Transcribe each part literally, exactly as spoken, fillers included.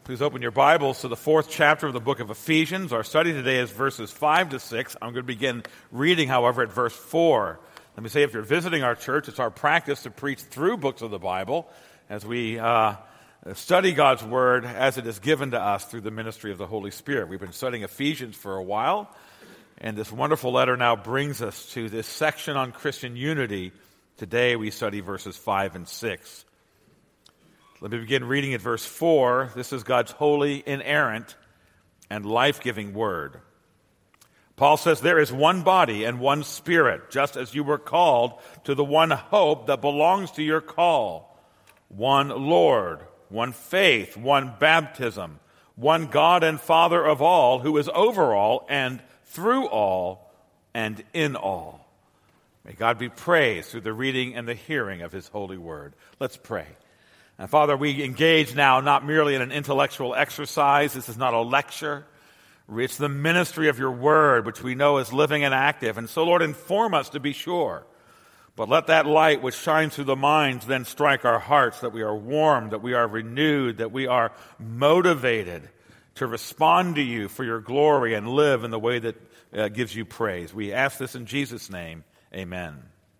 Please open your Bibles to the fourth chapter of the book of Ephesians. Our study today is verses five to six. I'm going to begin reading, however, at verse four. Let me say, if you're visiting our church, it's our practice to preach through books of the Bible as we uh, study God's Word as it is given to us through the ministry of the Holy Spirit. We've been studying Ephesians for a while, and this wonderful letter now brings us to this section on Christian unity. Today we study verses five and six. Let me begin reading at verse four. This is God's holy, inerrant, and life-giving word. Paul says, "There is one body and one spirit, just as you were called to the one hope that belongs to your call. One Lord, one faith, one baptism, one God and Father of all, who is over all and through all and in all." May God be praised through the reading and the hearing of his holy word. Let's pray. And Father, we engage now not merely in an intellectual exercise. This is not a lecture. It's the ministry of your word, which we know is living and active. And so, Lord, inform us to be sure. But let that light which shines through the minds then strike our hearts, that we are warmed, that we are renewed, that we are motivated to respond to you for your glory and live in the way that uh, gives you praise. We ask this in Jesus' name. Amen.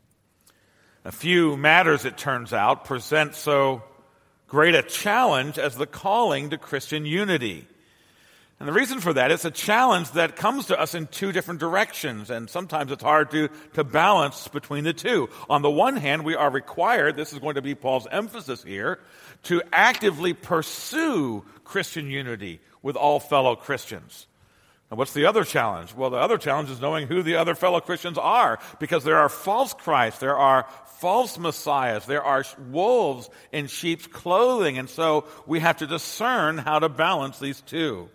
A few matters, it turns out, present so great a challenge as the calling to Christian unity. And the reason for that is a challenge that comes to us in two different directions, and sometimes it's hard to, to balance between the two. On the one hand, we are required, this is going to be Paul's emphasis here, to actively pursue Christian unity with all fellow Christians. And what's the other challenge? Well, the other challenge is knowing who the other fellow Christians are, because there are false Christs, there are false messiahs, there are wolves in sheep's clothing, and so we have to discern how to balance these two.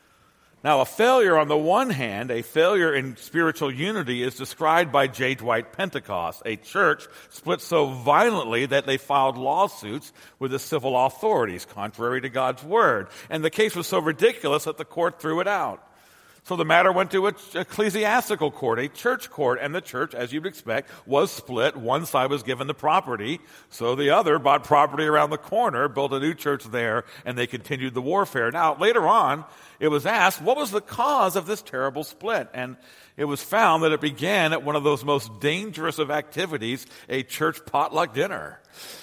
Now, a failure on the one hand, a failure in spiritual unity, is described by J. Dwight Pentecost, a church split so violently that they filed lawsuits with the civil authorities, contrary to God's word. And the case was so ridiculous that the court threw it out. So the matter went to an ecclesiastical court, a church court, and the church, as you'd expect, was split. One side was given the property, so the other bought property around the corner, built a new church there, and they continued the warfare. Now, later on, it was asked, what was the cause of this terrible split? And it was found that it began at one of those most dangerous of activities, a church potluck dinner.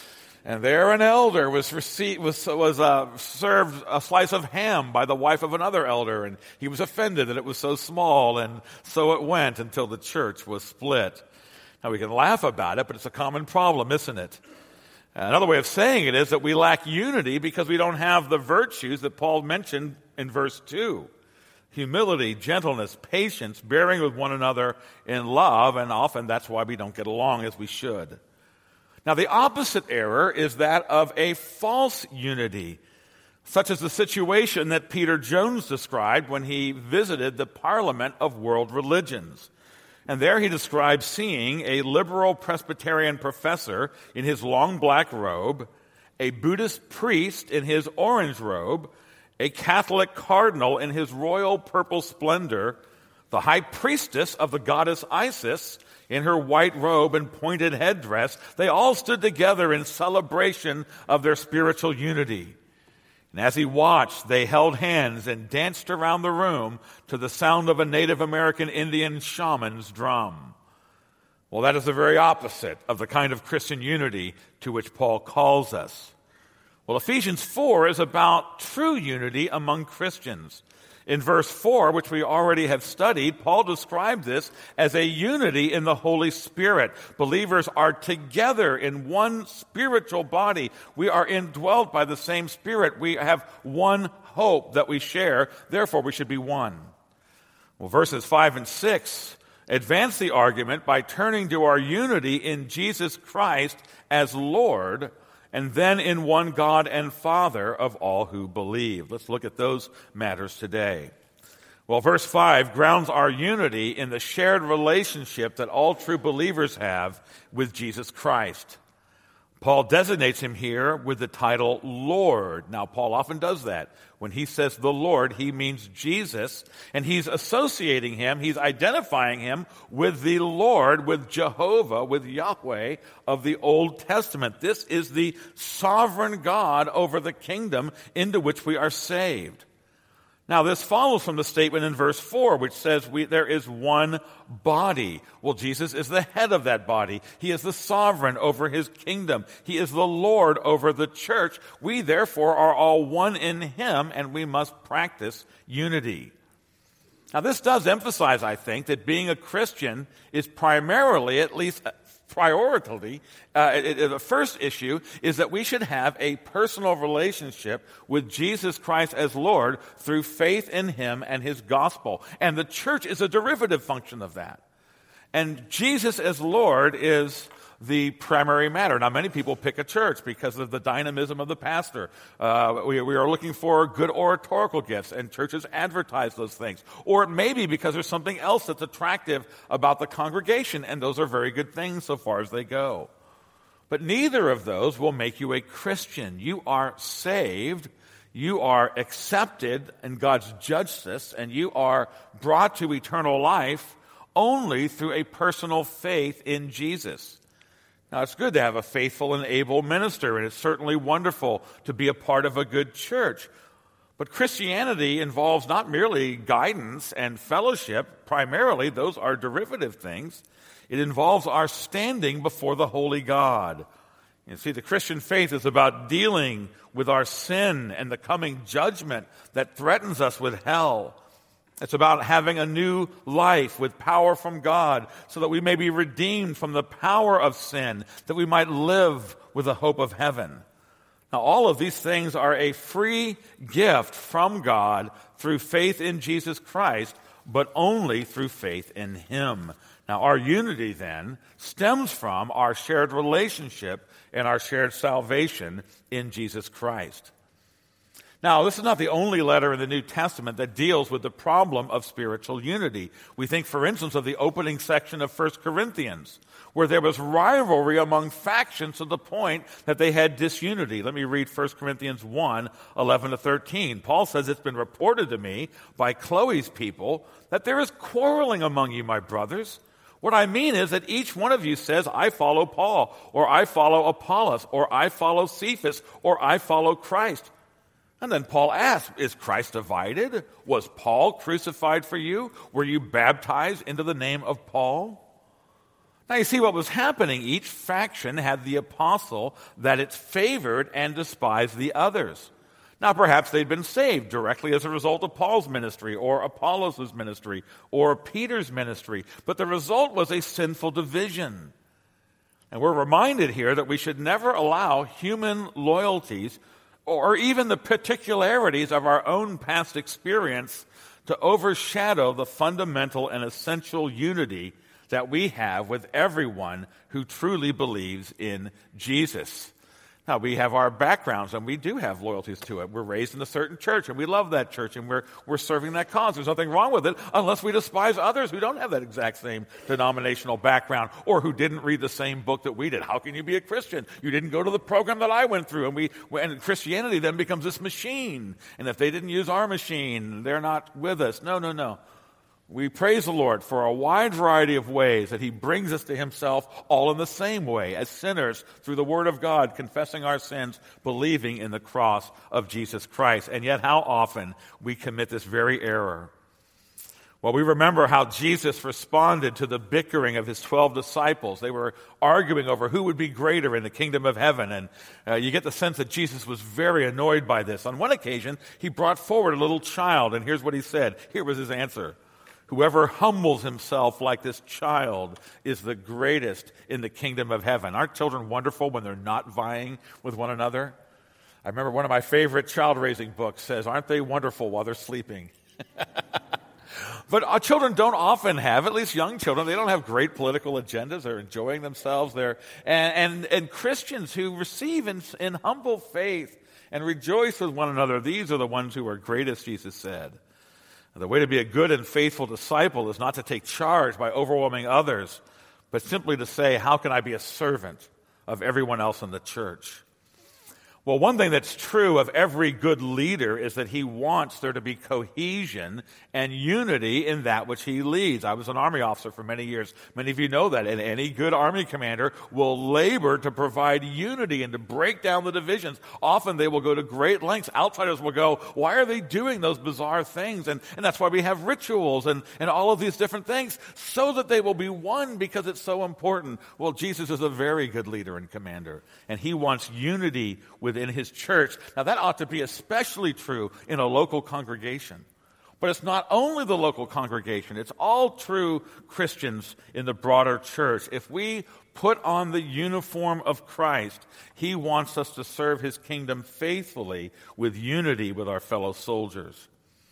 And there an elder was received, was, was uh, served a slice of ham by the wife of another elder, and he was offended that it was so small, and so it went until the church was split. Now we can laugh about it, but it's a common problem, isn't it? Another way of saying it is that we lack unity because we don't have the virtues that Paul mentioned in verse two. Humility, gentleness, patience, bearing with one another in love, and often that's why we don't get along as we should. Now, the opposite error is that of a false unity, such as the situation that Peter Jones described when he visited the Parliament of World Religions. And there he described seeing a liberal Presbyterian professor in his long black robe, a Buddhist priest in his orange robe, a Catholic cardinal in his royal purple splendor, the high priestess of the goddess Isis in her white robe and pointed headdress. They all stood together in celebration of their spiritual unity. And as he watched, they held hands and danced around the room to the sound of a Native American Indian shaman's drum. Well, that is the very opposite of the kind of Christian unity to which Paul calls us. Well, Ephesians four is about true unity among Christians. In verse four, which we already have studied, Paul described this as a unity in the Holy Spirit. Believers are together in one spiritual body. We are indwelt by the same Spirit. We have one hope that we share. Therefore, we should be one. Well, verses five and six advance the argument by turning to our unity in Jesus Christ as Lord, and then in one God and Father of all who believe. Let's look at those matters today. Well, verse five grounds our unity in the shared relationship that all true believers have with Jesus Christ. Paul designates him here with the title Lord. Now, Paul often does that. When he says the Lord, he means Jesus, and he's associating him, he's identifying him with the Lord, with Jehovah, with Yahweh of the Old Testament. This is the sovereign God over the kingdom into which we are saved. Now, this follows from the statement in verse four, which says we, there is one body. Well, Jesus is the head of that body. He is the sovereign over his kingdom. He is the Lord over the church. We, therefore, are all one in him, and we must practice unity. Now, this does emphasize, I think, that being a Christian is primarily, at least priority, uh, it, it, the first issue is that we should have a personal relationship with Jesus Christ as Lord through faith in him and his gospel. And the church is a derivative function of that. And Jesus as Lord is the primary matter. Now, many people pick a church because of the dynamism of the pastor. Uh, we, we are looking for good oratorical gifts, and churches advertise those things. Or it may be because there's something else that's attractive about the congregation, and those are very good things so far as they go. But neither of those will make you a Christian. You are saved, you are accepted in God's justice, and you are brought to eternal life only through a personal faith in Jesus. Now, it's good to have a faithful and able minister, and it's certainly wonderful to be a part of a good church. But Christianity involves not merely guidance and fellowship. Primarily, those are derivative things. It involves our standing before the holy God. You see, the Christian faith is about dealing with our sin and the coming judgment that threatens us with hell. It's about having a new life with power from God so that we may be redeemed from the power of sin, that we might live with the hope of heaven. Now, all of these things are a free gift from God through faith in Jesus Christ, but only through faith in him. Now, our unity then stems from our shared relationship and our shared salvation in Jesus Christ. Now, this is not the only letter in the New Testament that deals with the problem of spiritual unity. We think, for instance, of the opening section of First Corinthians, where there was rivalry among factions to the point that they had disunity. Let me read First Corinthians one, eleven to thirteen. Paul says, "It's been reported to me by Chloe's people that there is quarreling among you, my brothers. What I mean is that each one of you says, I follow Paul, or I follow Apollos, or I follow Cephas, or I follow Christ." And then Paul asks, is Christ divided? Was Paul crucified for you? Were you baptized into the name of Paul? Now you see what was happening. Each faction had the apostle that it favored and despised the others. Now perhaps they'd been saved directly as a result of Paul's ministry or Apollos' ministry or Peter's ministry, but the result was a sinful division. And we're reminded here that we should never allow human loyalties or even the particularities of our own past experience to overshadow the fundamental and essential unity that we have with everyone who truly believes in Jesus. Now, we have our backgrounds, and we do have loyalties to it. We're raised in a certain church, and we love that church, and we're, we're serving that cause. There's nothing wrong with it unless we despise others who don't have that exact same denominational background or who didn't read the same book that we did. How can you be a Christian? You didn't go to the program that I went through. And, we, and Christianity then becomes this machine. And if they didn't use our machine, they're not with us. No, no, no. We praise the Lord for a wide variety of ways that he brings us to himself all in the same way, as sinners through the word of God, confessing our sins, believing in the cross of Jesus Christ. And yet how often we commit this very error. Well, we remember how Jesus responded to the bickering of his twelve disciples. They were arguing over who would be greater in the kingdom of heaven. And uh, you get the sense that Jesus was very annoyed by this. On one occasion, he brought forward a little child, and here's what he said. Here was his answer. Whoever humbles himself like this child is the greatest in the kingdom of heaven. Aren't children wonderful when they're not vying with one another? I remember one of my favorite child-raising books says, aren't they wonderful while they're sleeping? But our children don't often have, at least young children, they don't have great political agendas. They're enjoying themselves. They're, and, and, and Christians who receive in, in humble faith and rejoice with one another, these are the ones who are greatest, Jesus said. The way to be a good and faithful disciple is not to take charge by overwhelming others, but simply to say, how can I be a servant of everyone else in the church. Well, one thing that's true of every good leader is that he wants there to be cohesion and unity in that which he leads. I was an Army officer for many years. Many of you know that. And any good Army commander will labor to provide unity and to break down the divisions. Often they will go to great lengths. Outsiders will go, why are they doing those bizarre things? And, and that's why we have rituals and, and all of these different things, so that they will be one, because it's so important. Well, Jesus is a very good leader and commander, and he wants unity within his church. Now, that ought to be especially true in a local congregation. But it's not only the local congregation, it's all true Christians in the broader church. If we put on the uniform of Christ, he wants us to serve his kingdom faithfully with unity with our fellow soldiers.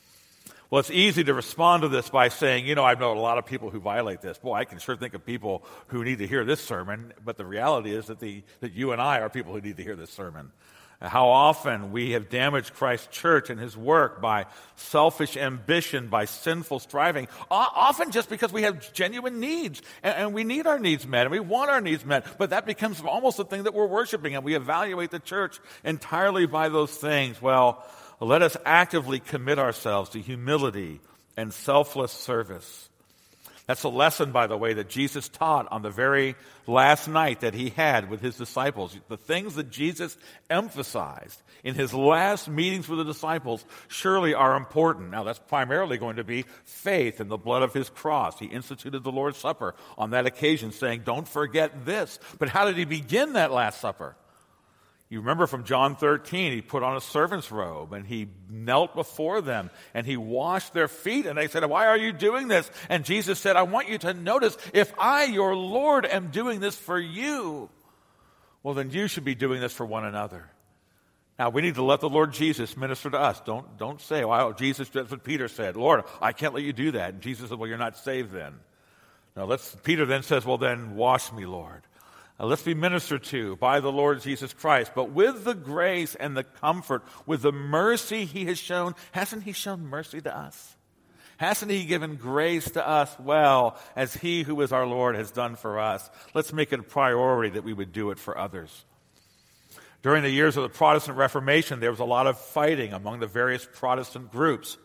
Well, it's easy to respond to this by saying, you know, I know a lot of people who violate this. Boy, I can sure think of people who need to hear this sermon, but the reality is that the that you and I are people who need to hear this sermon. How often we have damaged Christ's church and his work by selfish ambition, by sinful striving, often just because we have genuine needs, and we need our needs met, and we want our needs met, but that becomes almost the thing that we're worshiping, and we evaluate the church entirely by those things. Well, let us actively commit ourselves to humility and selfless service. That's a lesson, by the way, that Jesus taught on the very last night that he had with his disciples. The things that Jesus emphasized in his last meetings with the disciples surely are important. Now, that's primarily going to be faith in the blood of his cross. He instituted the Lord's Supper on that occasion, saying, don't forget this. But how did he begin that Last Supper? You remember from John thirteen, he put on a servant's robe and he knelt before them and he washed their feet, and they said, why are you doing this? And Jesus said, I want you to notice, if I, your Lord, am doing this for you, well, then you should be doing this for one another. Now, we need to let the Lord Jesus minister to us. Don't, don't say, well, Jesus, that's what Peter said. Lord, I can't let you do that. And Jesus said, well, you're not saved then. Now, let's, Peter then says, well, then wash me, Lord. Uh, let's be ministered to by the Lord Jesus Christ, but with the grace and the comfort, with the mercy he has shown. Hasn't he shown mercy to us? Hasn't he given grace to us well, as he who is our Lord has done for us? Let's make it a priority that we would do it for others. During the years of the Protestant Reformation, there was a lot of fighting among the various Protestant groups.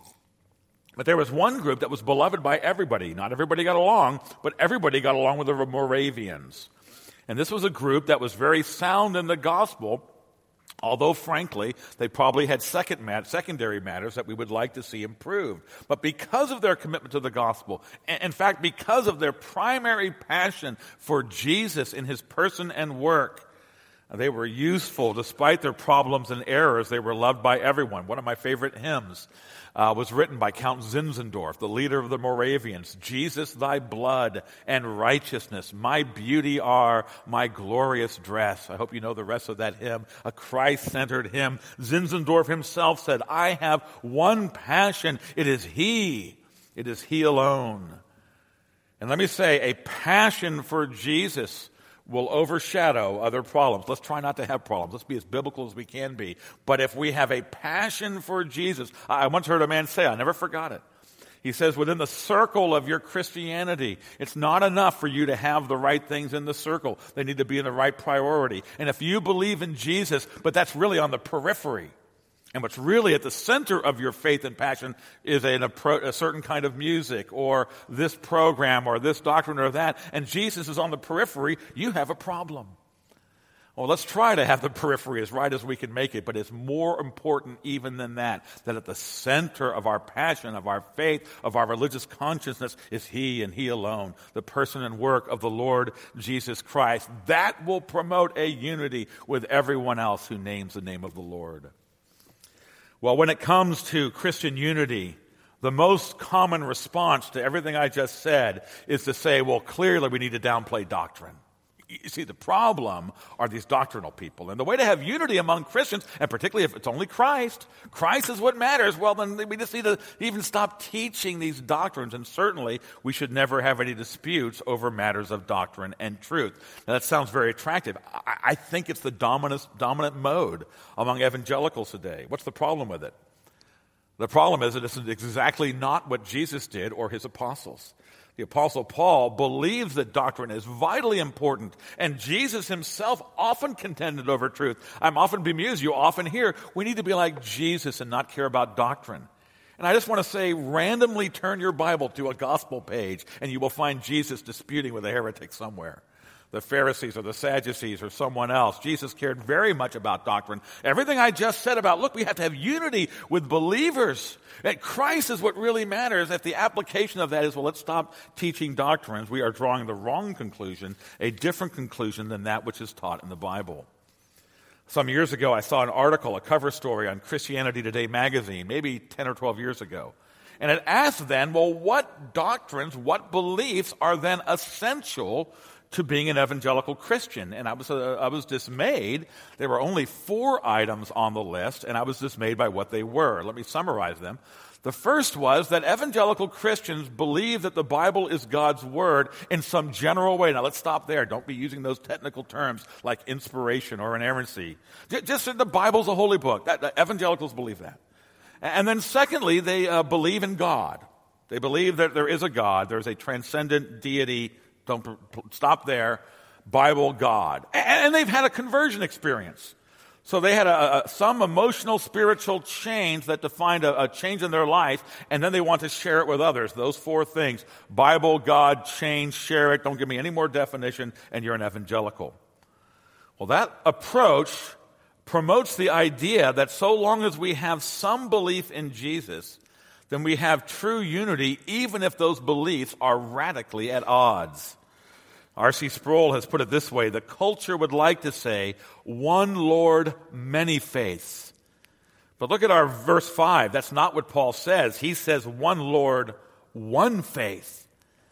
But there was one group that was beloved by everybody. Not everybody got along, but everybody got along with the Moravians. And this was a group that was very sound in the gospel, although, frankly, they probably had second mat- secondary matters that we would like to see improved. But because of their commitment to the gospel, in fact, because of their primary passion for Jesus in his person and work, they were useful. Despite their problems and errors, they were loved by everyone. One of my favorite hymns uh, was written by Count Zinzendorf, the leader of the Moravians. Jesus, thy blood and righteousness, my beauty are, my glorious dress. I hope you know the rest of that hymn, a Christ-centered hymn. Zinzendorf himself said, I have one passion. It is he. It is he alone. And let me say, a passion for Jesus will overshadow other problems. Let's try not to have problems. Let's be as biblical as we can be. But if we have a passion for Jesus, I once heard a man say, I never forgot it. He says, within the circle of your Christianity, it's not enough for you to have the right things in the circle. They need to be in the right priority. And if you believe in Jesus, but that's really on the periphery, and what's really at the center of your faith and passion is a, a certain kind of music or this program or this doctrine or that, and Jesus is on the periphery, you have a problem. Well, let's try to have the periphery as right as we can make it, but it's more important even than that, that at the center of our passion, of our faith, of our religious consciousness is he and he alone, the person and work of the Lord Jesus Christ. That will promote a unity with everyone else who names the name of the Lord. Well, when it comes to Christian unity, the most common response to everything I just said is to say, well, clearly we need to downplay doctrine. You see, the problem are these doctrinal people. And the way to have unity among Christians, and particularly if it's only Christ, Christ is what matters, well, then we just need to even stop teaching these doctrines. And certainly, we should never have any disputes over matters of doctrine and truth. Now, that sounds very attractive. I, I think it's the dominant, dominant mode among evangelicals today. What's the problem with it? The problem is that this is exactly not what Jesus did or his apostles. The Apostle Paul believes that doctrine is vitally important, and Jesus himself often contended over truth. I'm often bemused, you often hear, we need to be like Jesus and not care about doctrine. And I just want to say, randomly turn your Bible to a gospel page, and you will find Jesus disputing with a heretic somewhere. The Pharisees or the Sadducees or someone else. Jesus cared very much about doctrine. Everything I just said about, look, we have to have unity with believers. That Christ is what really matters. If the application of that is, well, let's stop teaching doctrines, we are drawing the wrong conclusion, a different conclusion than that which is taught in the Bible. Some years ago, I saw an article, a cover story on Christianity Today magazine, maybe ten or twelve years ago. And it asked then, well, what doctrines, what beliefs are then essential to being an evangelical Christian? And I was uh, I was dismayed. There were only four items on the list, and I was dismayed by what they were. Let me summarize them. The first was that evangelical Christians believe that the Bible is God's word in some general way. Now, let's stop there. Don't be using those technical terms like inspiration or inerrancy. Just that the Bible's a holy book. That, that evangelicals believe that. And then secondly, they uh, believe in God. They believe that there is a God. There's a transcendent deity. Don't stop there. Bible God. And they've had a conversion experience. So they had a, a, some emotional, spiritual change that defined a, a change in their life, and then they want to share it with others. Those four things. Bible, God, change, share it. Don't give me any more definition, and you're an evangelical. Well, that approach promotes the idea that so long as we have some belief in Jesus, then we have true unity, even if those beliefs are radically at odds. R C Sproul has put it this way: the culture would like to say, one Lord, many faiths. But look at our verse five. That's not what Paul says. He says, one Lord, one faith.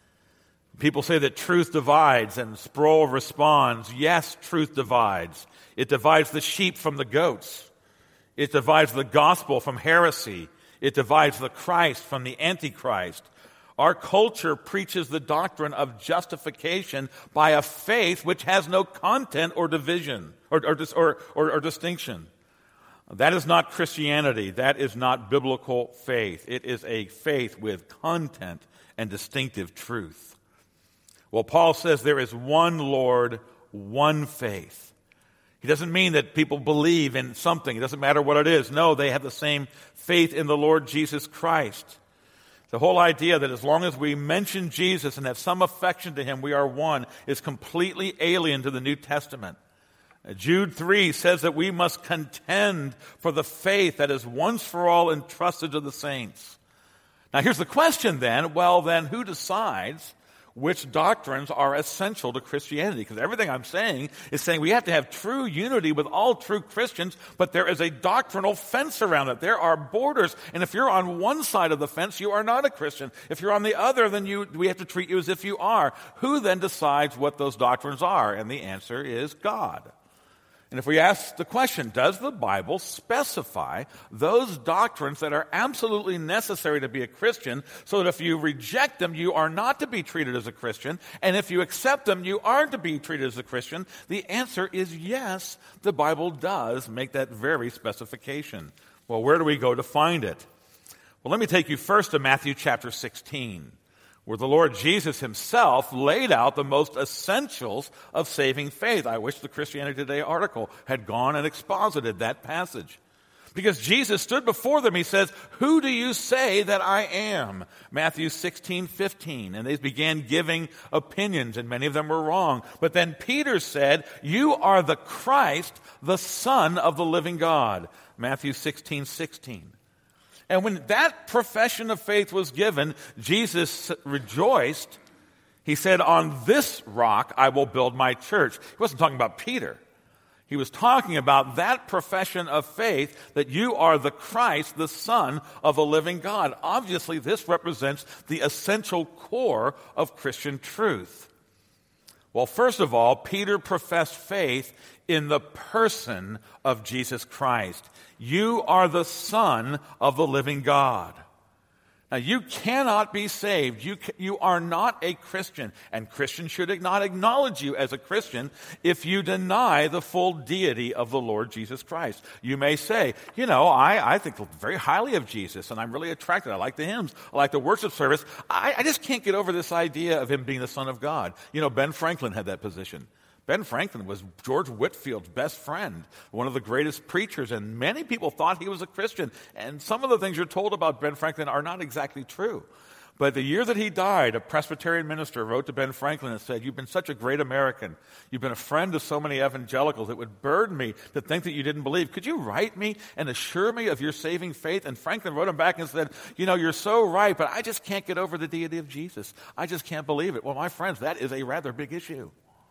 People say that truth divides, and Sproul responds, yes, truth divides. It divides the sheep from the goats. It divides the gospel from heresy. It divides the Christ from the Antichrist. Our culture preaches the doctrine of justification by a faith which has no content or division or, or, or, or, or distinction. That is not Christianity. That is not biblical faith. It is a faith with content and distinctive truth. Well, Paul says there is one Lord, one faith. He doesn't mean that people believe in something. It doesn't matter what it is. No, they have the same faith in the Lord Jesus Christ. The whole idea that as long as we mention Jesus and have some affection to him, we are one, is completely alien to the New Testament. Jude three says that we must contend for the faith that is once for all entrusted to the saints. Now here's the question then. Well, then who decides which doctrines are essential to Christianity? Because everything I'm saying is saying we have to have true unity with all true Christians, but there is a doctrinal fence around it. There are borders, and if you're on one side of the fence, you are not a Christian. If you're on the other, then you we have to treat you as if you are. Who then decides what those doctrines are? And the answer is God. And if we ask the question, does the Bible specify those doctrines that are absolutely necessary to be a Christian, so that if you reject them, you are not to be treated as a Christian, and if you accept them, you are to be treated as a Christian? The answer is yes, the Bible does make that very specification. Well, where do we go to find it? Well, let me take you first to Matthew chapter sixteen. Where the Lord Jesus himself laid out the most essentials of saving faith. I wish the Christianity Today article had gone and exposited that passage. Because Jesus stood before them, he says, who do you say that I am? Matthew sixteen fifteen. And they began giving opinions, and many of them were wrong. But then Peter said, you are the Christ, the Son of the living God. Matthew sixteen sixteen. And when that profession of faith was given, Jesus rejoiced. He said, on this rock I will build my church. He wasn't talking about Peter. He was talking about that profession of faith, that you are the Christ, the Son of the living God. Obviously, this represents the essential core of Christian truth. Well, first of all, Peter professed faith in the person of Jesus Christ. You are the Son of the living God. Now, you cannot be saved. You, ca- you are not a Christian, and Christians should not acknowledge you as a Christian if you deny the full deity of the Lord Jesus Christ. You may say, you know, I, I think very highly of Jesus, and I'm really attracted. I like the hymns. I like the worship service. I, I just can't get over this idea of him being the Son of God. You know, Ben Franklin had that position. Ben Franklin was George Whitefield's best friend, one of the greatest preachers, and many people thought he was a Christian. And some of the things you're told about Ben Franklin are not exactly true. But the year that he died, a Presbyterian minister wrote to Ben Franklin and said, "You've been such a great American. You've been a friend to so many evangelicals. It would burden me to think that you didn't believe. Could you write me and assure me of your saving faith?" And Franklin wrote him back and said, "You know, you're so right, but I just can't get over the deity of Jesus. I just can't believe it." Well, my friends, that is a rather big issue.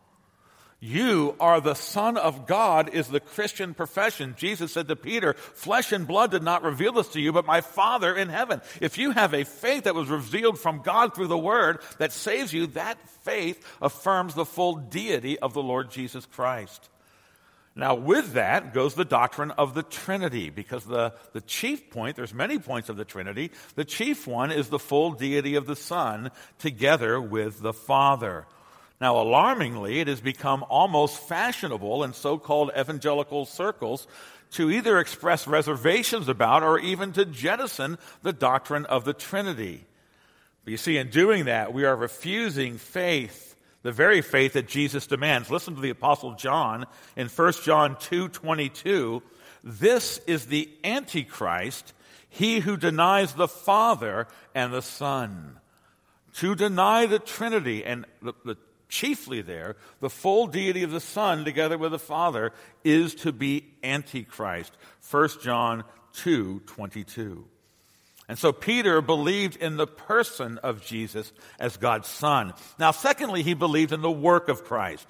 You are the Son of God is the Christian profession. Jesus said to Peter, "Flesh and blood did not reveal this to you, but my Father in heaven." If you have a faith that was revealed from God through the Word that saves you, that faith affirms the full deity of the Lord Jesus Christ. Now, with that goes the doctrine of the Trinity, because the, the chief point, there's many points of the Trinity, the chief one is the full deity of the Son together with the Father. Now, alarmingly, it has become almost fashionable in so-called evangelical circles to either express reservations about or even to jettison the doctrine of the Trinity. But you see, in doing that, we are refusing faith, the very faith that Jesus demands. Listen to the Apostle John in First John two twenty-two. "This is the Antichrist, he who denies the Father and the Son." To deny the Trinity and the, the chiefly there, the full deity of the Son together with the Father is to be Antichrist. First John two twenty-two. And so Peter believed in the person of Jesus as God's Son. Now, secondly, he believed in the work of Christ.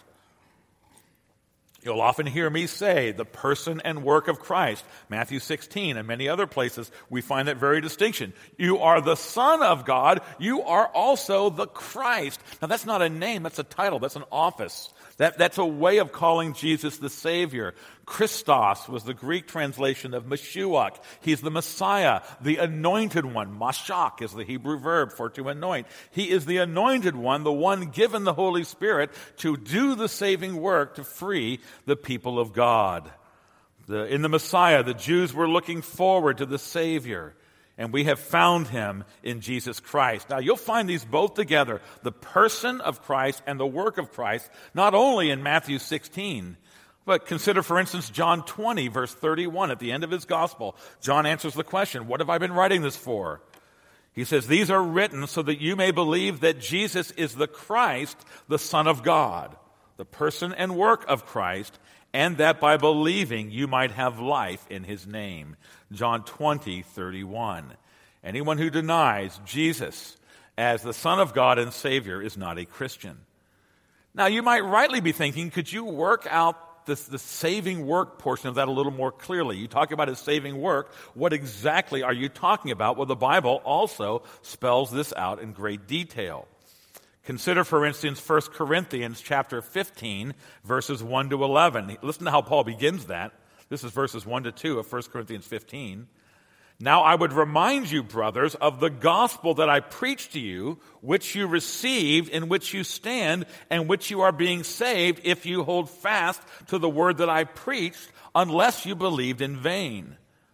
You'll often hear me say the person and work of Christ. Matthew sixteen and many other places, we find that very distinction. You are the Son of God. You are also the Christ. Now, that's not a name. That's a title. That's an office. That, that's a way of calling Jesus the Savior. Christos was the Greek translation of Mashiach. He's the Messiah, the anointed one. Mashach is the Hebrew verb for to anoint. He is the anointed one, the one given the Holy Spirit to do the saving work to free the people of God. The, in the Messiah, the Jews were looking forward to the Savior, and we have found him in Jesus Christ. Now, you'll find these both together, the person of Christ and the work of Christ, not only in Matthew sixteen, but consider, for instance, John twenty, verse thirty-one. At the end of his gospel, John answers the question, "What have I been writing this for?" He says, "These are written so that you may believe that Jesus is the Christ, the Son of God," the person and work of Christ, "and that by believing you might have life in his name." John twenty, thirty-one. Anyone who denies Jesus as the Son of God and Savior is not a Christian. Now, you might rightly be thinking, could you work out this, the saving work portion of that a little more clearly? You talk about his saving work. What exactly are you talking about? Well, the Bible also spells this out in great detail. Consider, for instance, First Corinthians chapter fifteen, verses one to eleven. Listen to how Paul begins that. This is verses one to two of First Corinthians fifteen. "Now I would remind you, brothers, of the gospel that I preached to you, which you received, in which you stand, and which you are being saved, if you hold fast to the word that I preached, unless you believed in vain."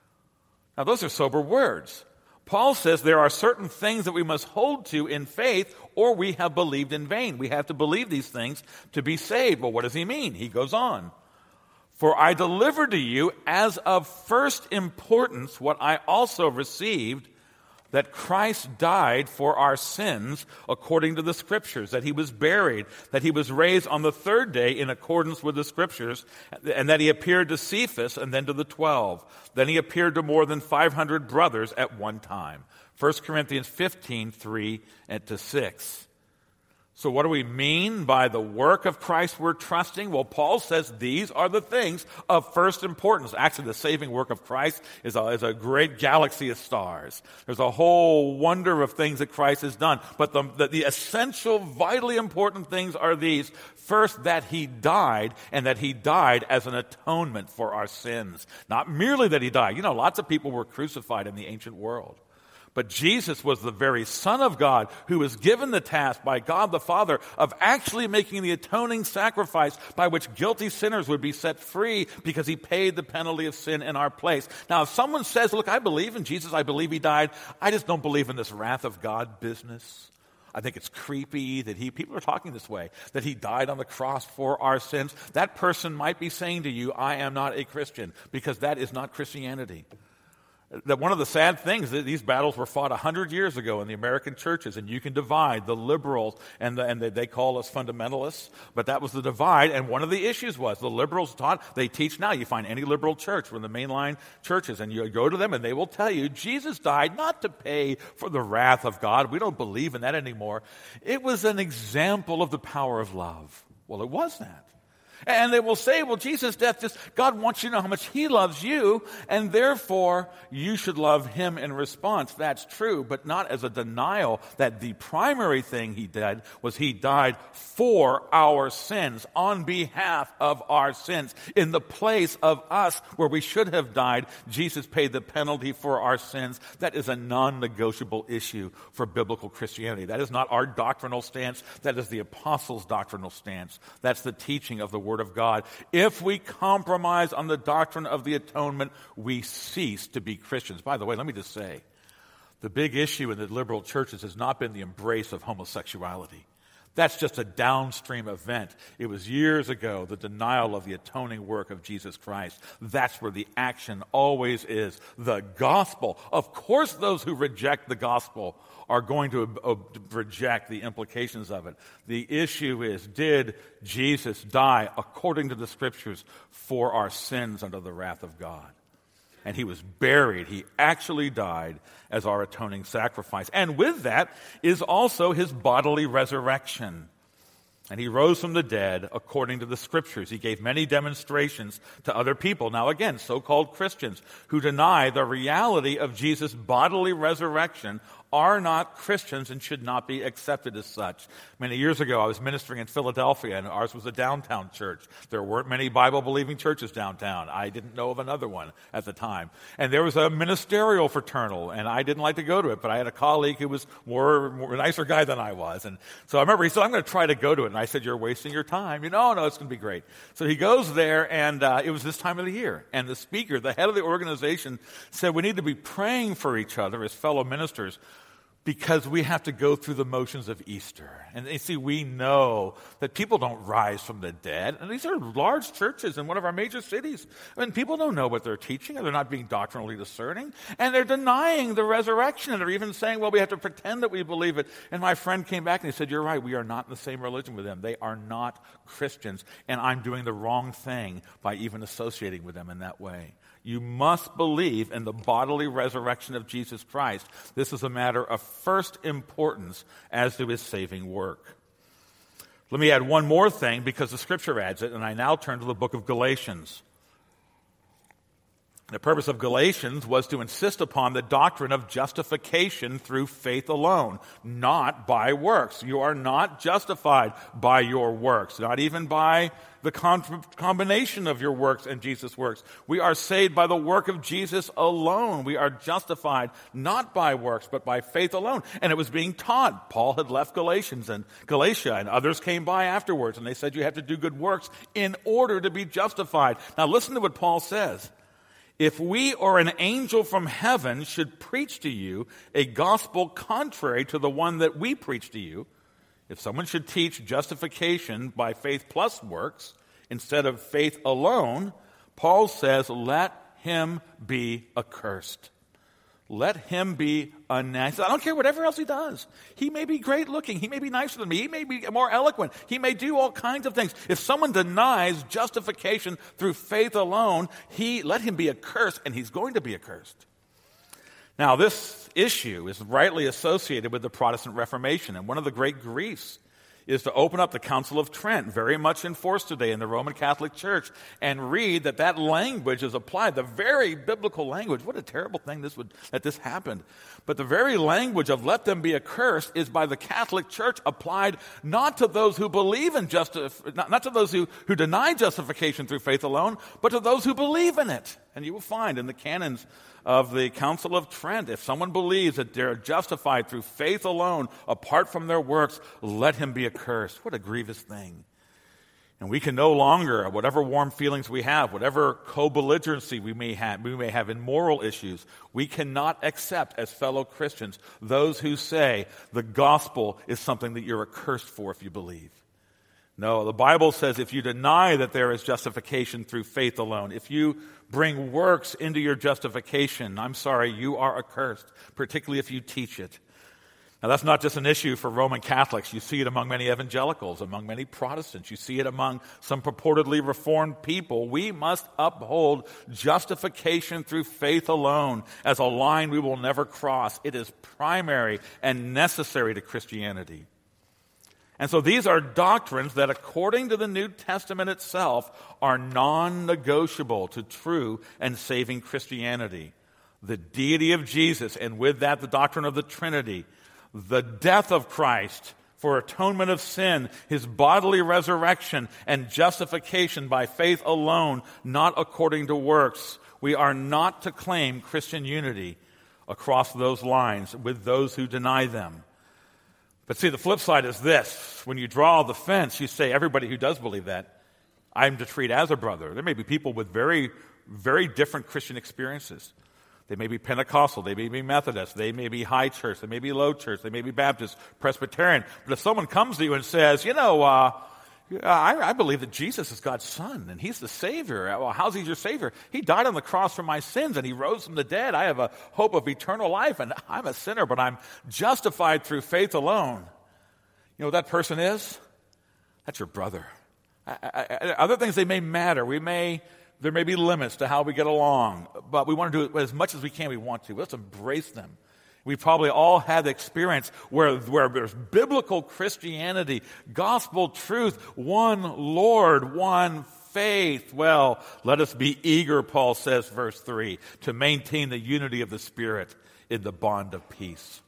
Now, those are sober words. Paul says there are certain things that we must hold to in faith, or we have believed in vain. We have to believe these things to be saved. Well, what does he mean? He goes on. "For I delivered to you as of first importance what I also received, that Christ died for our sins according to the Scriptures, that he was buried, that he was raised on the third day in accordance with the Scriptures, and that he appeared to Cephas and then to the twelve. Then he appeared to more than five hundred brothers at one time." First Corinthians fifteen, three to six. So what do we mean by the work of Christ we're trusting? Well, Paul says these are the things of first importance. Actually, the saving work of Christ is a, is a great galaxy of stars. There's a whole wonder of things that Christ has done. But the, the, the essential, vitally important things are these. First, that he died, and that he died as an atonement for our sins. Not merely that he died. You know, lots of people were crucified in the ancient world. But Jesus was the very Son of God who was given the task by God the Father of actually making the atoning sacrifice by which guilty sinners would be set free because he paid the penalty of sin in our place. Now, if someone says, look, I believe in Jesus, I believe he died, I just don't believe in this wrath of God business. I think it's creepy that he, people are talking this way, that he died on the cross for our sins. That person might be saying to you, I am not a Christian, because that is not Christianity. That one of the sad things that these battles were fought a hundred years ago in the American churches, and you can divide the liberals and the, and the, they call us fundamentalists, but that was the divide. And one of the issues was the liberals taught, they teach now. You find any liberal church from the mainline churches, and you go to them, and they will tell you Jesus died not to pay for the wrath of God. We don't believe in that anymore. It was an example of the power of love. Well, it was that. And they will say, well, Jesus' death, just God wants you to know how much he loves you, and therefore you should love him in response. That's true, but not as a denial that the primary thing he did was he died for our sins, on behalf of our sins. In the place of us where we should have died, Jesus paid the penalty for our sins. That is a non-negotiable issue for biblical Christianity. That is not our doctrinal stance. That is the apostles' doctrinal stance. That's the teaching of the Word of God. If we compromise on the doctrine of the atonement, we cease to be Christians. By the way, let me just say, the big issue in the liberal churches has not been the embrace of homosexuality. That's just a downstream event. It was years ago, the denial of the atoning work of Jesus Christ. That's where the action always is. The gospel. Of course, those who reject the gospel are going to uh, reject the implications of it. The issue is, did Jesus die according to the Scriptures for our sins under the wrath of God? And he was buried. He actually died as our atoning sacrifice. And with that is also his bodily resurrection. And he rose from the dead according to the Scriptures. He gave many demonstrations to other people. Now again, so-called Christians who deny the reality of Jesus' bodily resurrection are not Christians and should not be accepted as such. Many years ago, I was ministering in Philadelphia, and ours was a downtown church. There weren't many Bible-believing churches downtown. I didn't know of another one at the time. And there was a ministerial fraternal, and I didn't like to go to it, but I had a colleague who was more, more a nicer guy than I was. And so I remember he said, I'm going to try to go to it. And I said, you're wasting your time. You know, no, it's going to be great. So he goes there, and uh, it was this time of the year. And the speaker, the head of the organization, said we need to be praying for each other as fellow ministers, because we have to go through the motions of Easter. And you see, we know that people don't rise from the dead. And these are large churches in one of our major cities. I mean, people don't know what they're teaching, and they're not being doctrinally discerning. And they're denying the resurrection. And they're even saying, well, we have to pretend that we believe it. And my friend came back and he said, you're right, we are not in the same religion with them. They are not Christians. And I'm doing the wrong thing by even associating with them in that way. You must believe in the bodily resurrection of Jesus Christ. This is a matter of first importance as to his saving work. Let me add one more thing, because the Scripture adds it, and I now turn to the book of Galatians. The purpose of Galatians was to insist upon the doctrine of justification through faith alone, not by works. You are not justified by your works, not even by the con- combination of your works and Jesus' works. We are saved by the work of Jesus alone. We are justified not by works, but by faith alone. And it was being taught. Paul had left Galatians and Galatia, and others came by afterwards, and they said you have to do good works in order to be justified. Now listen to what Paul says. If we or an angel from heaven should preach to you a gospel contrary to the one that we preach to you, if someone should teach justification by faith plus works instead of faith alone, Paul says, let him be accursed. Let him be anathema. I don't care whatever else he does. He may be great looking. He may be nicer than me. He may be more eloquent. He may do all kinds of things. If someone denies justification through faith alone, he let him be accursed, and he's going to be accursed. Now, this issue is rightly associated with the Protestant Reformation, and one of the great griefs is to open up the Council of Trent, very much in force today in the Roman Catholic Church, and read that that language is applied, the very biblical language. What a terrible thing this would that this happened. But the very language of let them be accursed is by the Catholic Church applied not to those who believe in justice, not, not to those who, who deny justification through faith alone, but to those who believe in it. And you will find in the canons of the Council of Trent, if someone believes that they're justified through faith alone, apart from their works, let him be accursed. What a grievous thing. And we can no longer, whatever warm feelings we have, whatever co-belligerency we may have, we may have in moral issues, we cannot accept as fellow Christians those who say the gospel is something that you're accursed for if you believe. No, the Bible says if you deny that there is justification through faith alone, if you bring works into your justification, I'm sorry, you are accursed, particularly if you teach it. Now, that's not just an issue for Roman Catholics. You see it among many evangelicals, among many Protestants. You see it among some purportedly Reformed people. We must uphold justification through faith alone as a line we will never cross. It is primary and necessary to Christianity. And so these are doctrines that, according to the New Testament itself, are non-negotiable to true and saving Christianity. The deity of Jesus, and with that the doctrine of the Trinity, the death of Christ for atonement of sin, his bodily resurrection, and justification by faith alone, not according to works. We are not to claim Christian unity across those lines with those who deny them. But see, the flip side is this. When you draw the fence, you say, everybody who does believe that, I'm to treat as a brother. There may be people with very, very different Christian experiences. They may be Pentecostal, they may be Methodist, they may be high church, they may be low church, they may be Baptist, Presbyterian. But if someone comes to you and says, you know, uh, I, I believe that Jesus is God's Son, and He's the Savior. Well, how's He your Savior? He died on the cross for my sins, and He rose from the dead. I have a hope of eternal life, and I'm a sinner, but I'm justified through faith alone. You know what that person is? That's your brother. I, I, I, other things, they may matter. We may... There may be limits to how we get along, but we want to do it as much as we can. We want to. Let's embrace them. We probably all had the experience where, where there's biblical Christianity, gospel truth, one Lord, one faith. Well, let us be eager, Paul says, verse three, to maintain the unity of the Spirit in the bond of peace.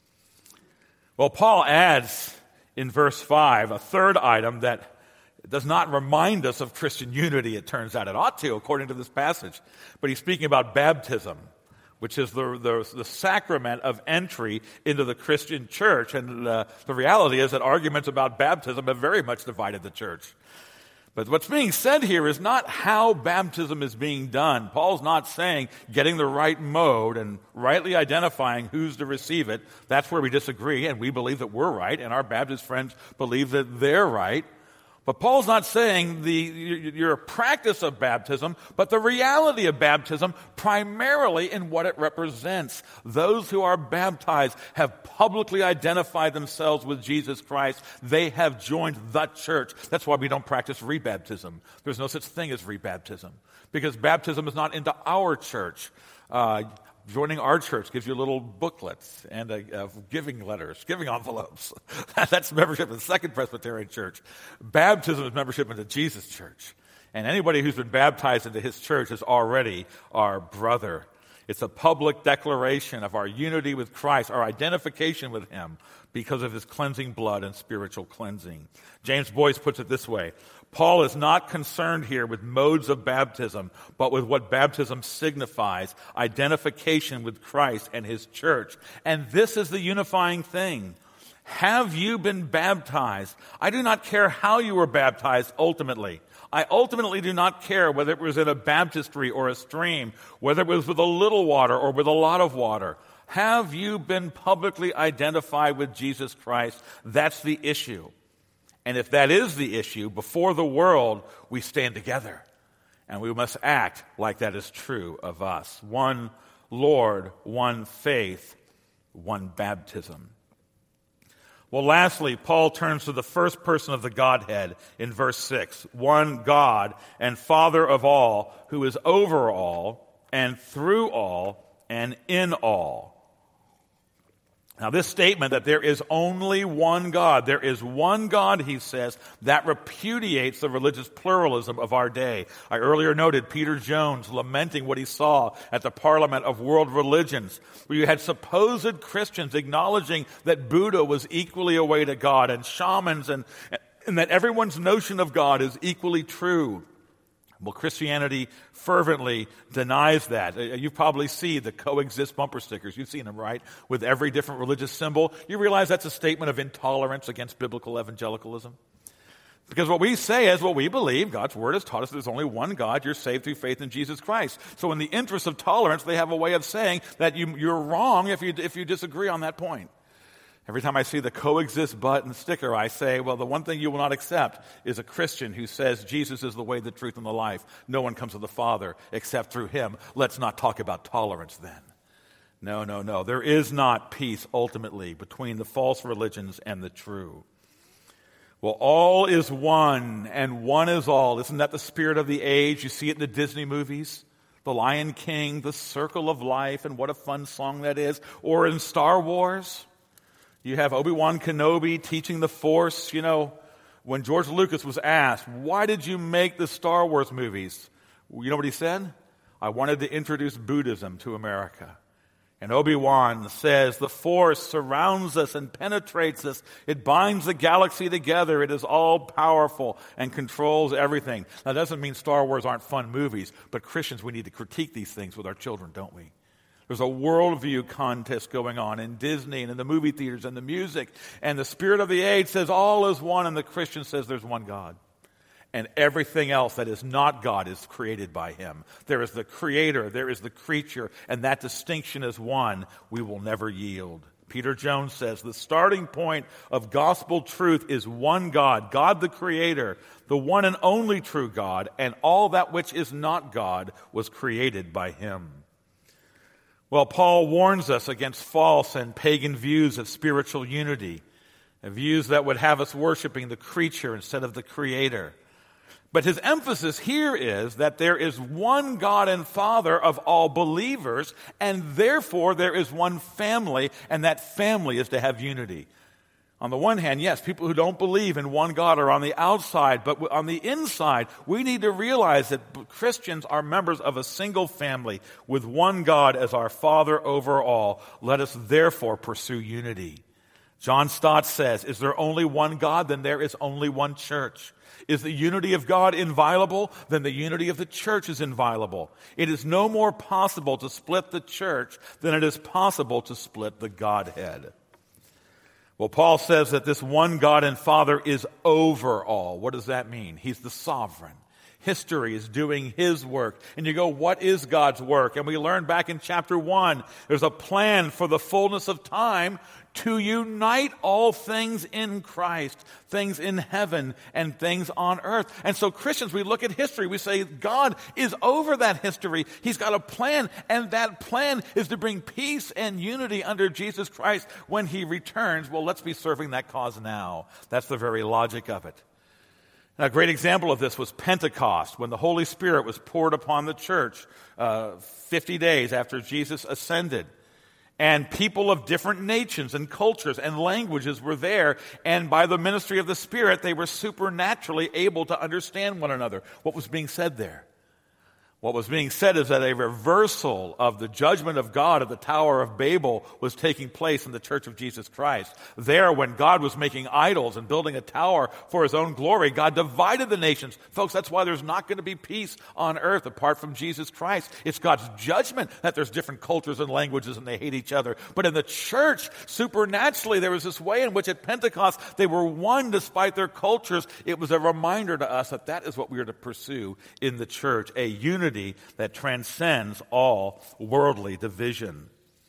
Well, Paul adds in verse five a third item that it does not remind us of Christian unity, it turns out. It ought to, according to this passage. But he's speaking about baptism, which is the, the, the sacrament of entry into the Christian church. And uh, the reality is that arguments about baptism have very much divided the church. But what's being said here is not how baptism is being done. Paul's not saying getting the right mode and rightly identifying who's to receive it. That's where we disagree, and we believe that we're right, and our Baptist friends believe that they're right. But Paul's not saying the your practice of baptism, but the reality of baptism primarily in what it represents. Those who are baptized have publicly identified themselves with Jesus Christ. They have joined the church. That's why we don't practice rebaptism. There's no such thing as rebaptism, because baptism is not into our church. Uh, Joining our church gives you little booklets and a, uh, giving letters, giving envelopes. That's membership in the Second Presbyterian Church. Baptism is membership into Jesus' church. And anybody who's been baptized into his church is already our brother. It's a public declaration of our unity with Christ, our identification with him because of his cleansing blood and spiritual cleansing. James Boyce puts it this way: Paul is not concerned here with modes of baptism, but with what baptism signifies, identification with Christ and his church. And this is the unifying thing. Have you been baptized? I do not care how you were baptized ultimately. I ultimately do not care whether it was in a baptistry or a stream, whether it was with a little water or with a lot of water. Have you been publicly identified with Jesus Christ? That's the issue. And if that is the issue, before the world, we stand together. And we must act like that is true of us. One Lord, one faith, one baptism. Well, lastly, Paul turns to the first person of the Godhead in verse six. One God and Father of all, who is over all and through all and in all. Now, this statement that there is only one God, there is one God, he says, that repudiates the religious pluralism of our day. I earlier noted Peter Jones lamenting what he saw at the Parliament of World Religions, where you had supposed Christians acknowledging that Buddha was equally a way to God, and shamans, and, and that everyone's notion of God is equally true. Well, Christianity fervently denies that. You probably see the coexist bumper stickers. You've seen them, right? With every different religious symbol. You realize that's a statement of intolerance against biblical evangelicalism? Because what we say is what we believe. God's Word has taught us there's only one God. You're saved through faith in Jesus Christ. So in the interest of tolerance, they have a way of saying that you, you're wrong if you, if you disagree on that point. Every time I see the coexist button sticker, I say, well, the one thing you will not accept is a Christian who says Jesus is the way, the truth, and the life. No one comes to the Father except through him. Let's not talk about tolerance then. No, no, no. There is not peace ultimately between the false religions and the true. Well, all is one, and one is all. Isn't that the spirit of the age? You see it in the Disney movies. The Lion King, the Circle of Life, and what a fun song that is. Or in Star Wars, you have Obi-Wan Kenobi teaching the Force. You know, when George Lucas was asked, why did you make the Star Wars movies? You know what he said? I wanted to introduce Buddhism to America. And Obi-Wan says, the Force surrounds us and penetrates us. It binds the galaxy together. It is all powerful and controls everything. Now, that doesn't mean Star Wars aren't fun movies, but Christians, we need to critique these things with our children, don't we? There's a worldview contest going on in Disney and in the movie theaters and the music. And the spirit of the age says all is one, and the Christian says there's one God. And everything else that is not God is created by him. There is the creator, there is the creature, and that distinction is one. We will never yield. Peter Jones says the starting point of gospel truth is one God, God the creator, the one and only true God, and all that which is not God was created by him. Well, Paul warns us against false and pagan views of spiritual unity, views that would have us worshiping the creature instead of the creator. But his emphasis here is that there is one God and Father of all believers, and therefore there is one family, and that family is to have unity. On the one hand, yes, people who don't believe in one God are on the outside, but on the inside, we need to realize that Christians are members of a single family with one God as our Father over all. Let us therefore pursue unity. John Stott says, is there only one God? Then there is only one church. Is the unity of God inviolable? Then the unity of the church is inviolable. It is no more possible to split the church than it is possible to split the Godhead. Well, Paul says that this one God and Father is over all. What does that mean? He's the sovereign. History is doing his work. And you go, what is God's work? And we learned back in chapter one, there's a plan for the fullness of time to unite all things in Christ, things in heaven and things on earth. And so Christians, we look at history, we say God is over that history. He's got a plan, and that plan is to bring peace and unity under Jesus Christ when he returns. Well, let's be serving that cause now. That's the very logic of it. And a great example of this was Pentecost, when the Holy Spirit was poured upon the church uh, fifty days after Jesus ascended. And people of different nations and cultures and languages were there. And by the ministry of the Spirit, they were supernaturally able to understand one another. What was being said there? What was being said is that a reversal of the judgment of God at the Tower of Babel was taking place in the Church of Jesus Christ. There, when God was making idols and building a tower for his own glory, God divided the nations. Folks, that's why there's not going to be peace on earth apart from Jesus Christ. It's God's judgment that there's different cultures and languages and they hate each other. But in the church, supernaturally, there was this way in which at Pentecost they were one despite their cultures. It was a reminder to us that that is what we are to pursue in the church, a unity that transcends all worldly division.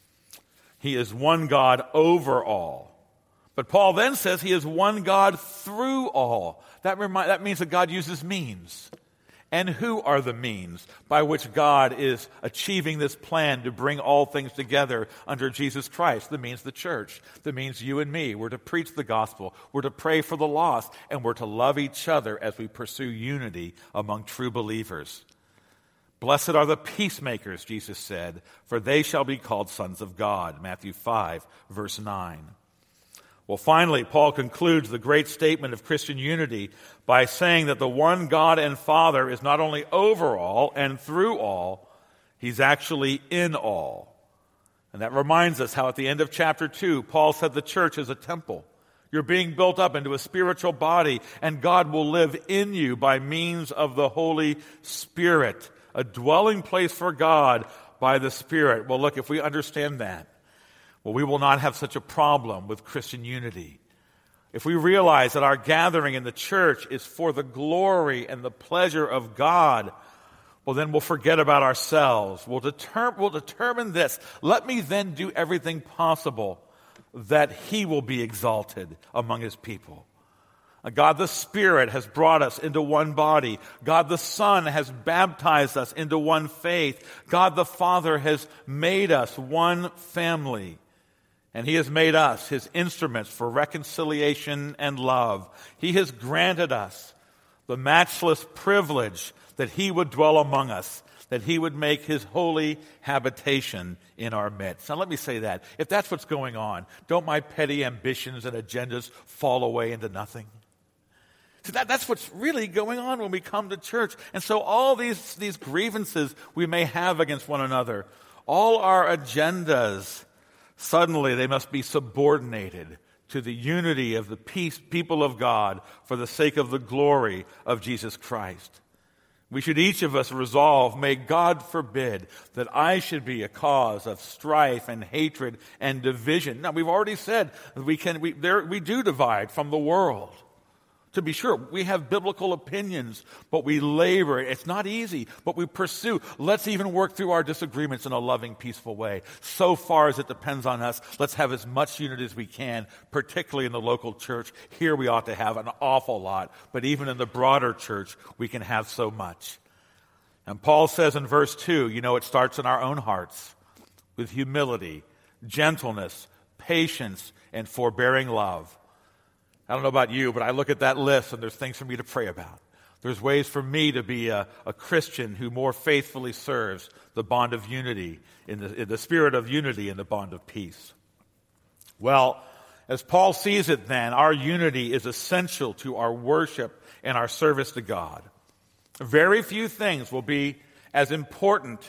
He is one God over all. But Paul then says he is one God through all. That, remi- that means that God uses means. And who are the means by which God is achieving this plan to bring all things together under Jesus Christ? The means the church. The means you and me. We're to preach the gospel. We're to pray for the lost. And we're to love each other as we pursue unity among true believers. Blessed are the peacemakers, Jesus said, for they shall be called sons of God. Matthew five, verse nine. Well, finally, Paul concludes the great statement of Christian unity by saying that the one God and Father is not only over all and through all, he's actually in all. And that reminds us how at the end of chapter two, Paul said the church is a temple. You're being built up into a spiritual body, and God will live in you by means of the Holy Spirit, a dwelling place for God by the Spirit. Well, look, if we understand that, well, we will not have such a problem with Christian unity. If we realize that our gathering in the church is for the glory and the pleasure of God, well, then we'll forget about ourselves. We'll, deter- we'll determine this. Let me then do everything possible that He will be exalted among His people. God the Spirit has brought us into one body. God the Son has baptized us into one faith. God the Father has made us one family. And He has made us His instruments for reconciliation and love. He has granted us the matchless privilege that He would dwell among us, that He would make His holy habitation in our midst. Now let me say that. If that's what's going on, don't my petty ambitions and agendas fall away into nothing? So that, that's what's really going on when we come to church. And so all these, these grievances we may have against one another, all our agendas, suddenly they must be subordinated to the unity of the peace, people of God for the sake of the glory of Jesus Christ. We should each of us resolve, may God forbid that I should be a cause of strife and hatred and division. Now, we've already said that we can, we, there, we do divide from the world. To be sure, we have biblical opinions, but we labor. It's not easy, but we pursue. Let's even work through our disagreements in a loving, peaceful way. So far as it depends on us, let's have as much unity as we can, particularly in the local church. Here we ought to have an awful lot, but even in the broader church, we can have so much. And Paul says in verse two, you know, it starts in our own hearts with humility, gentleness, patience, and forbearing love. I don't know about you, but I look at that list and there's things for me to pray about. There's ways for me to be a, a Christian who more faithfully serves the bond of unity, in the, in the spirit of unity in the bond of peace. Well, as Paul sees it then, our unity is essential to our worship and our service to God. Very few things will be as important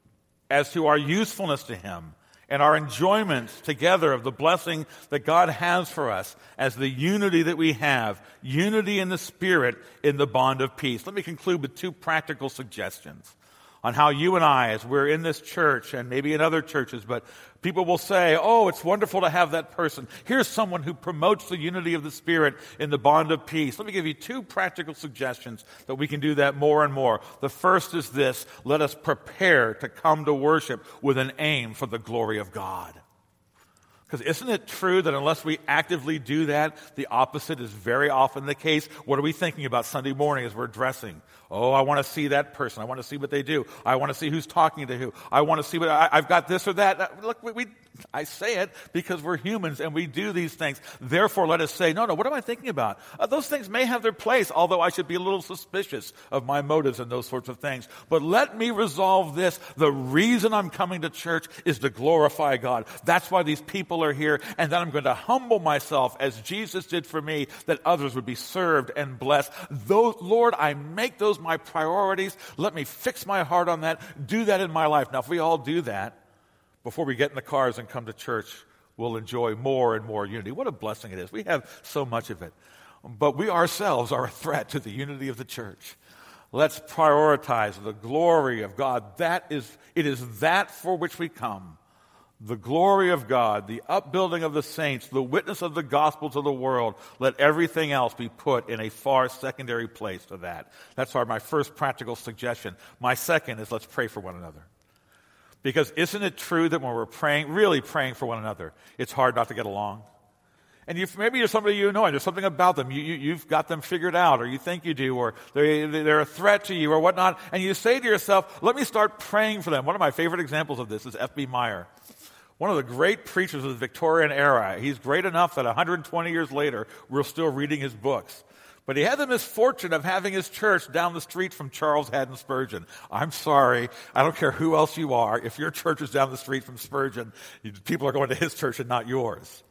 as to our usefulness to Him and our enjoyment together of the blessing that God has for us as the unity that we have, unity in the Spirit in the bond of peace. Let me conclude with two practical suggestions on how you and I, as we're in this church and maybe in other churches, but people will say, oh, it's wonderful to have that person. Here's someone who promotes the unity of the Spirit in the bond of peace. Let me give you two practical suggestions that we can do that more and more. The first is this: let us prepare to come to worship with an aim for the glory of God. Because isn't it true that unless we actively do that, the opposite is very often the case? What are we thinking about Sunday morning as we're dressing? Oh, I want to see that person. I want to see what they do. I want to see who's talking to who. I want to see what I, I've got this or that. Look, we, we, I say it because we're humans and we do these things. Therefore, let us say, no, no, what am I thinking about? Uh, those things may have their place, although I should be a little suspicious of my motives and those sorts of things. But let me resolve this. The reason I'm coming to church is to glorify God. That's why these people are here. And then I'm going to humble myself as Jesus did for me, that others would be served and blessed. Those, Lord, I make those my priorities. Let me fix my heart on that. Do that in my life. Now, if we all do that, before we get in the cars and come to church, we'll enjoy more and more unity. What a blessing it is. We have so much of it. But we ourselves are a threat to the unity of the church. Let's prioritize the glory of God. That is, it is that for which we come. The glory of God, the upbuilding of the saints, the witness of the gospel to the world. Let everything else be put in a far secondary place to that. That's our, my first practical suggestion. My second is let's pray for one another. Because isn't it true that when we're praying, really praying for one another, it's hard not to get along? And you've, maybe you're somebody you know, and there's something about them. You, you, you've got them figured out, or you think you do, or they, they're a threat to you, or whatnot. And you say to yourself, let me start praying for them. One of my favorite examples of this is F B Meyer. One of the great preachers of the Victorian era. He's great enough that one hundred twenty years later, we're still reading his books. But he had the misfortune of having his church down the street from Charles Haddon Spurgeon. I'm sorry. I don't care who else you are. If your church is down the street from Spurgeon, people are going to his church and not yours.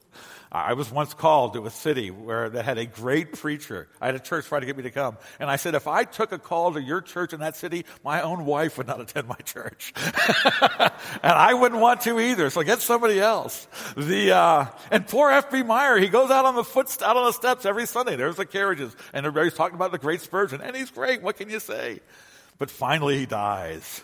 I was once called to a city where that had a great preacher. I had a church try to get me to come. And I said, if I took a call to your church in that city, my own wife would not attend my church. And I wouldn't want to either, so get somebody else. The uh, And poor F B Meyer, he goes out on the foot, out on the steps every Sunday. There's the carriages, and everybody's talking about the great Spurgeon. And he's great, what can you say? But finally he dies.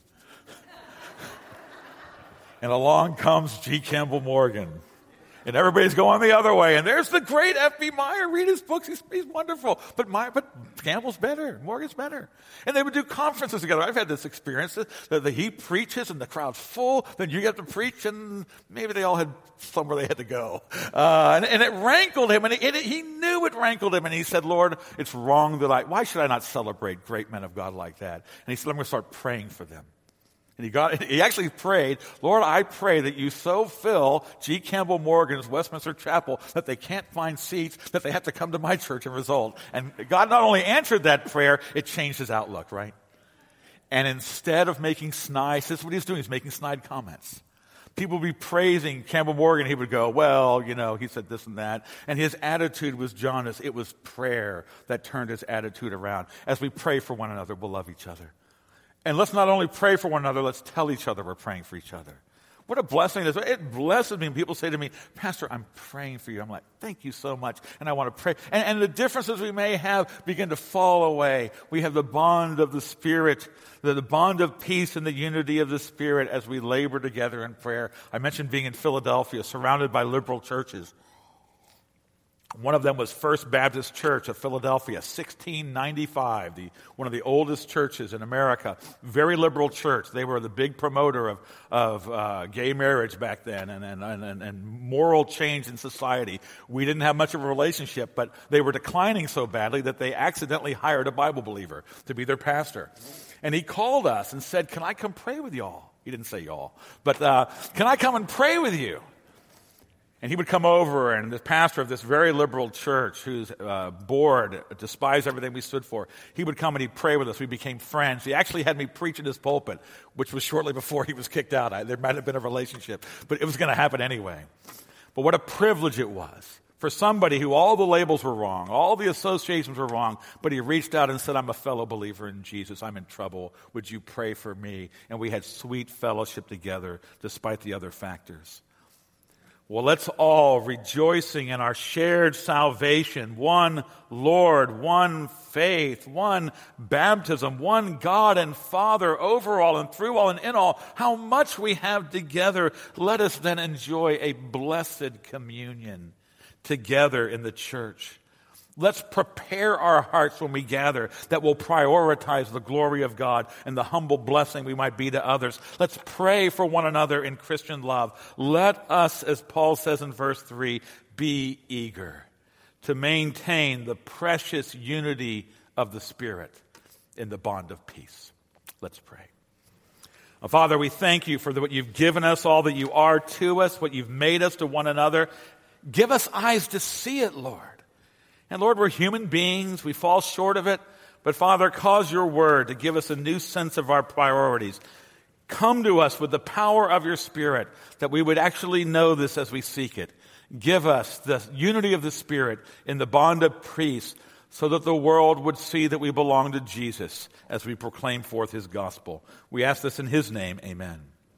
And along comes G. Campbell Morgan. And everybody's going the other way. And there's the great F B Meyer. Read his books. He's, he's wonderful. But my, but Campbell's better. Morgan's better. And they would do conferences together. I've had this experience that the, he preaches and the crowd's full. Then you get to preach, and maybe they all had somewhere they had to go. Uh, and, and it rankled him. And it, it, he knew it rankled him. And he said, Lord, it's wrong that I, why should I not celebrate great men of God like that? And he said, I'm going to start praying for them. And he got, he actually prayed, Lord, I pray that you so fill G. Campbell Morgan's Westminster Chapel that they can't find seats, that they have to come to my church and result. And God not only answered that prayer, it changed his outlook, right? And instead of making snide, this is what he's doing, he's making snide comments. People would be praising Campbell Morgan. He would go, well, you know, he said this and that. And his attitude was jaundiced. It was prayer that turned his attitude around. As we pray for one another, we'll love each other. And let's not only pray for one another, let's tell each other we're praying for each other. What a blessing it is. It blesses me when people say to me, Pastor, I'm praying for you. I'm like, thank you so much. And I want to pray. And, and the differences we may have begin to fall away. We have the bond of the Spirit, the, the bond of peace and the unity of the Spirit as we labor together in prayer. I mentioned being in Philadelphia, surrounded by liberal churches. One of them was First Baptist Church of Philadelphia, sixteen ninety-five, the, one of the oldest churches in America. Very liberal church. They were the big promoter of, of uh, gay marriage back then and, and, and, and moral change in society. We didn't have much of a relationship, but they were declining so badly that they accidentally hired a Bible believer to be their pastor. And he called us and said, can I come pray with y'all? He didn't say y'all, but uh, can I come and pray with you? And he would come over, and the pastor of this very liberal church, whose uh, board despised everything we stood for, he would come and he'd pray with us. We became friends. He actually had me preach in his pulpit, which was shortly before he was kicked out. I, there might have been a relationship, but it was going to happen anyway. But what a privilege it was for somebody who all the labels were wrong, all the associations were wrong, but he reached out and said, I'm a fellow believer in Jesus. I'm in trouble. Would you pray for me? And we had sweet fellowship together despite the other factors. Well, let's all, rejoicing in our shared salvation, one Lord, one faith, one baptism, one God and Father over all and through all and in all, how much we have together. Let us then enjoy a blessed communion together in the church. Let's prepare our hearts when we gather that will prioritize the glory of God and the humble blessing we might be to others. Let's pray for one another in Christian love. Let us, as Paul says in verse three, be eager to maintain the precious unity of the Spirit in the bond of peace. Let's pray. Oh, Father, we thank you for what you've given us, all that you are to us, what you've made us to one another. Give us eyes to see it, Lord. And Lord, we're human beings. We fall short of it. But Father, cause your word to give us a new sense of our priorities. Come to us with the power of your Spirit that we would actually know this as we seek it. Give us the unity of the Spirit in the bond of peace so that the world would see that we belong to Jesus as we proclaim forth his gospel. We ask this in his name. Amen.